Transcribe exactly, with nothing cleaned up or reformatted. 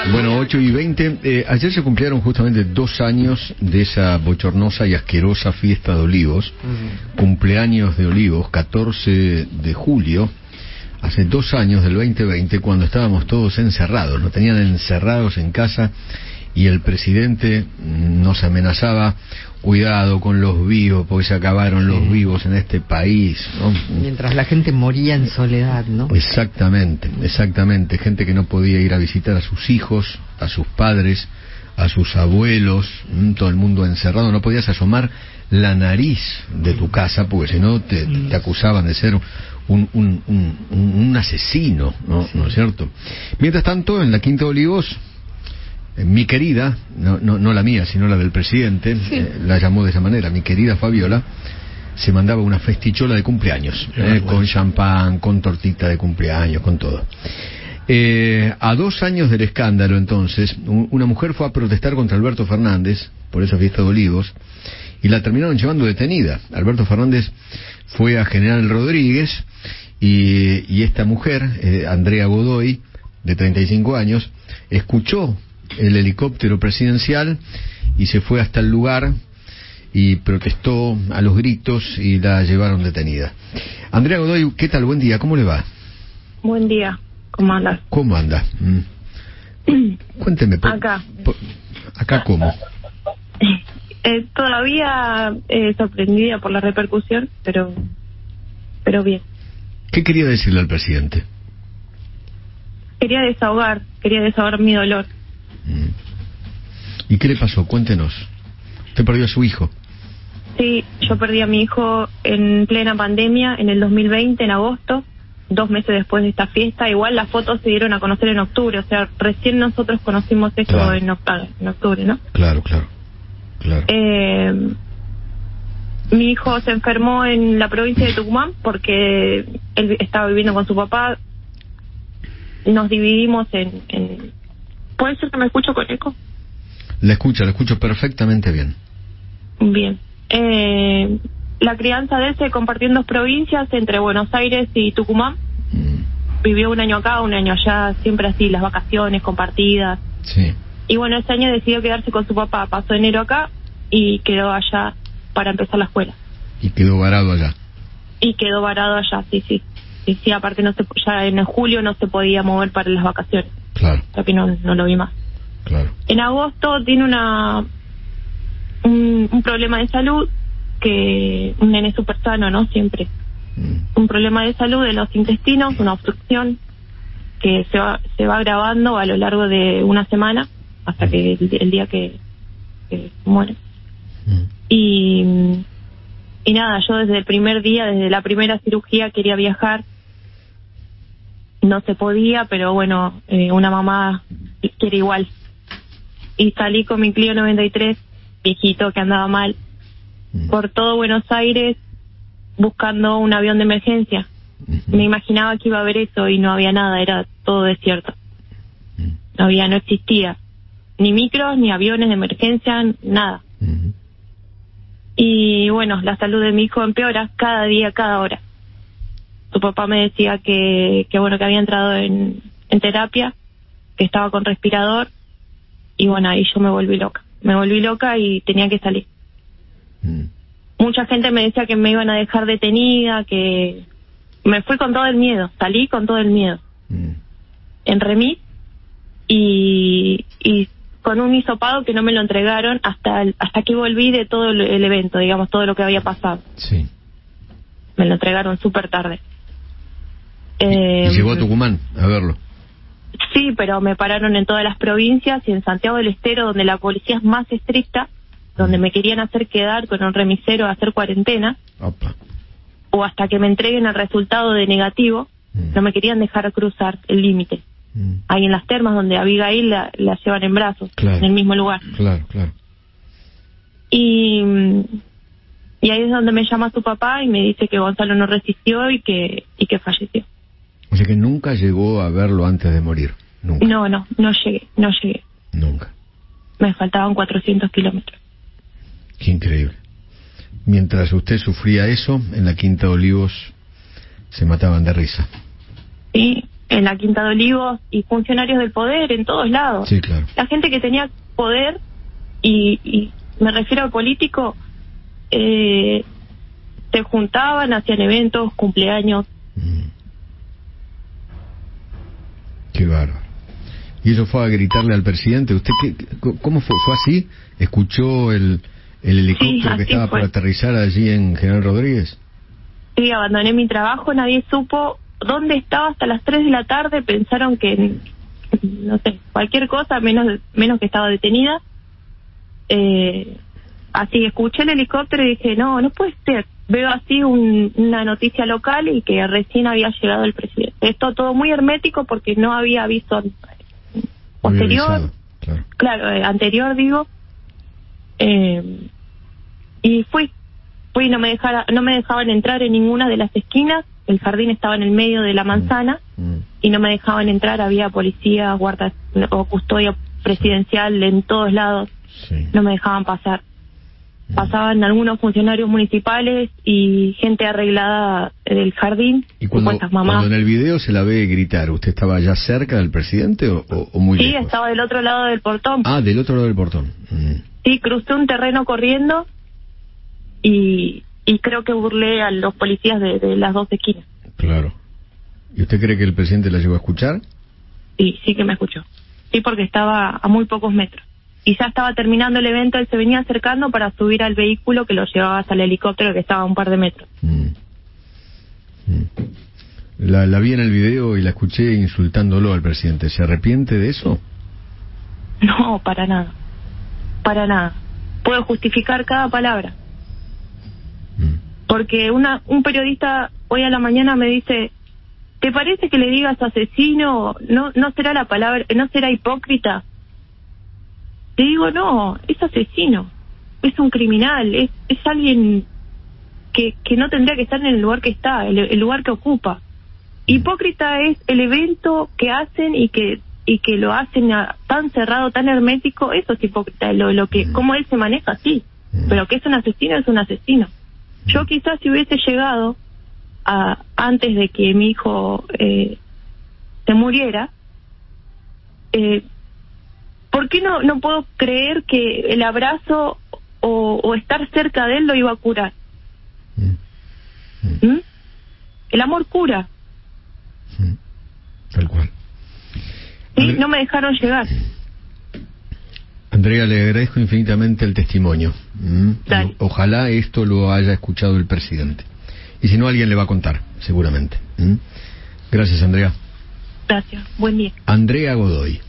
Bueno, ocho y veinte. Eh, ayer se cumplieron justamente dos años de esa bochornosa y asquerosa fiesta de Olivos. Uh-huh. Cumpleaños de Olivos, catorce de julio. Hace dos años del veinte veinte, cuando estábamos todos encerrados. Nos tenían encerrados en casa y el presidente nos amenazaba: cuidado con los vivos, porque se acabaron sí. los vivos en este país, ¿no? Mientras la gente moría en soledad, ¿no? Exactamente, exactamente. Gente que no podía ir a visitar a sus hijos, a sus padres, a sus abuelos, ¿m? Todo el mundo encerrado. No podías asomar la nariz de tu casa, porque si no te, te acusaban de ser un, un, un, un asesino, ¿no? ¿No es cierto? Mientras tanto, en la Quinta de Olivos, mi querida, no, no, no la mía, sino la del presidente, sí. eh, la llamó de esa manera, mi querida Fabiola, se mandaba una festichola de cumpleaños, eh, con champán, con tortita de cumpleaños, con todo. Eh, a dos años del escándalo, entonces, un, una mujer fue a protestar contra Alberto Fernández por esa fiesta de Olivos y la terminaron llevando detenida. Alberto Fernández fue a General Rodríguez y, y esta mujer, eh, Andrea Godoy, de treinta y cinco años, escuchó el helicóptero presidencial y se fue hasta el lugar y protestó a los gritos y la llevaron detenida. Andrea Godoy, ¿qué tal? Buen día, ¿cómo le va? Buen día, ¿cómo andas? ¿Cómo anda? Mm. Cuénteme. Por, acá. Por, ¿Acá cómo? Eh, todavía eh, sorprendida por la repercusión, pero, pero bien. ¿Qué quería decirle al presidente? Quería desahogar, quería desahogar mi dolor. ¿Y qué le pasó? Cuéntenos. ¿Usted perdió a su hijo? Sí, yo perdí a mi hijo en plena pandemia, en el dos mil veinte, en agosto, dos meses después de esta fiesta. Igual las fotos se dieron a conocer en octubre, o sea, recién nosotros conocimos esto claro. en, octubre, en octubre, ¿no? Claro, claro, claro. Eh, mi hijo se enfermó en la provincia de Tucumán porque él estaba viviendo con su papá. Nos dividimos en... en ¿Puede ser que me escucho con eco? La escucho, la escucho perfectamente bien. Bien. Eh, la crianza de él se compartió en dos provincias, entre Buenos Aires y Tucumán. Mm. Vivió un año acá, un año allá, siempre así, las vacaciones compartidas. Sí. Y bueno, ese año decidió quedarse con su papá. Pasó enero acá y quedó allá para empezar la escuela. ¿Y quedó varado allá? Y quedó varado allá, sí, sí. Sí, sí, aparte no se, ya en julio no se podía mover para las vacaciones. Claro. O sea que no, no lo vi más. Claro. En agosto tiene una un, un problema de salud, que un nene súper sano, ¿no? Siempre. Mm. Un problema de salud de los intestinos, una obstrucción que se va se va agravando a lo largo de una semana hasta que el, el día que, que muere. Mm. Y, y nada, yo desde el primer día, desde la primera cirugía quería viajar. No se podía, pero bueno, eh, una mamá quiere igual. Y salí con mi Clio noventa y tres, viejito, que andaba mal, mm. por todo Buenos Aires buscando un avión de emergencia. Mm-hmm. Me imaginaba que iba a haber eso y no había nada, era todo desierto. Mm. No había, no existía ni micros, ni aviones de emergencia, nada. Mm-hmm. Y bueno, la salud de mi hijo empeora cada día, cada hora. Su papá me decía que, que bueno, que había entrado en, en terapia, que estaba con respirador, y bueno, ahí yo me volví loca. Me volví loca y tenía que salir. Mm. Mucha gente me decía que me iban a dejar detenida, que me fui con todo el miedo, salí con todo el miedo. Mm. En remis y, y con un hisopado que no me lo entregaron hasta el, hasta que volví de todo el, el evento, digamos, todo lo que había pasado. Sí. Me lo entregaron súper tarde. Eh, ¿Y llegó a Tucumán a verlo? Sí, pero me pararon en todas las provincias y en Santiago del Estero, donde la policía es más estricta, donde mm. me querían hacer quedar con un remisero a hacer cuarentena. Opa. O hasta que me entreguen el resultado de negativo, mm. no me querían dejar cruzar el límite. Mm. Ahí en las termas, donde a Abigail la, la llevan en brazos, claro. en el mismo lugar. Claro, claro. Y... Y ahí es donde me llama su papá y me dice que Gonzalo no resistió y que y que falleció. O sea que nunca llegó a verlo antes de morir. Nunca. No, no, no llegué, no llegué. Nunca. Me faltaban cuatrocientos kilómetros. Qué increíble. Mientras usted sufría eso, en la Quinta de Olivos se mataban de risa. Sí, en la Quinta de Olivos y funcionarios del poder en todos lados. Sí, claro. La gente que tenía poder, y, y me refiero al político, eh, se juntaban, hacían eventos, cumpleaños. Mm. Qué bárbaro. Y eso fue a gritarle al presidente. ¿Usted qué, cómo fue? ¿Fue así? ¿Escuchó el, el helicóptero sí, que estaba fue. por aterrizar allí en General Rodríguez? Sí, abandoné mi trabajo, nadie supo dónde estaba hasta las tres de la tarde, pensaron que, no sé, cualquier cosa, menos menos que estaba detenida. Eh, así escuché el helicóptero y dije, no, no puede ser. Veo así un, una noticia local y que recién había llegado el presidente. Esto todo muy hermético porque no había aviso posterior. Avisado, claro, claro eh, anterior digo. Eh, y fui, fui no me dejara, no me dejaban entrar en ninguna de las esquinas. El jardín estaba en el medio de la manzana mm. Mm. y no me dejaban entrar. Había policía, guarda o custodia presidencial en todos lados. Sí. No me dejaban pasar. Pasaban algunos funcionarios municipales y gente arreglada del jardín. ¿Y cuando, mamás. cuando en el video se la ve gritar, usted estaba ya cerca del presidente o, o, o muy sí, lejos? Sí, estaba del otro lado del portón. Ah, del otro lado del portón. Mm. Sí, crucé un terreno corriendo y, y creo que burlé a los policías de, de las dos esquinas. Claro. ¿Y usted cree que el presidente la llegó a escuchar? Sí, sí que me escuchó. Sí, porque estaba a muy pocos metros. Y ya estaba terminando el evento, él se venía acercando para subir al vehículo que lo llevaba hasta el helicóptero que estaba a un par de metros. Mm. Mm. La, la vi en el video y la escuché insultándolo al presidente. ¿Se arrepiente de eso? No, para nada. Para nada. Puedo justificar cada palabra. Mm. Porque una un periodista hoy a la mañana me dice, ¿te parece que le digas asesino? ¿No, no será la palabra, no será hipócrita? Te digo, no, es asesino, es un criminal, es, es alguien que, que no tendría que estar en el lugar que está, el, el lugar que ocupa. Hipócrita es el evento que hacen y que y que lo hacen a, tan cerrado, tan hermético, eso es hipócrita, lo, lo que cómo él se maneja así, pero que es un asesino, es un asesino. Yo quizás si hubiese llegado a antes de que mi hijo eh, se muriera, eh, ¿por qué no no puedo creer que el abrazo o, o estar cerca de él lo iba a curar? Mm. ¿Mm? El amor cura. Mm. Tal cual. Sí, Andre... no me dejaron llegar. Andrea, le agradezco infinitamente el testimonio. ¿Mm? Ojalá esto lo haya escuchado el presidente. Y si no, alguien le va a contar, seguramente. ¿Mm? Gracias, Andrea. Gracias. Buen día. Andrea Godoy.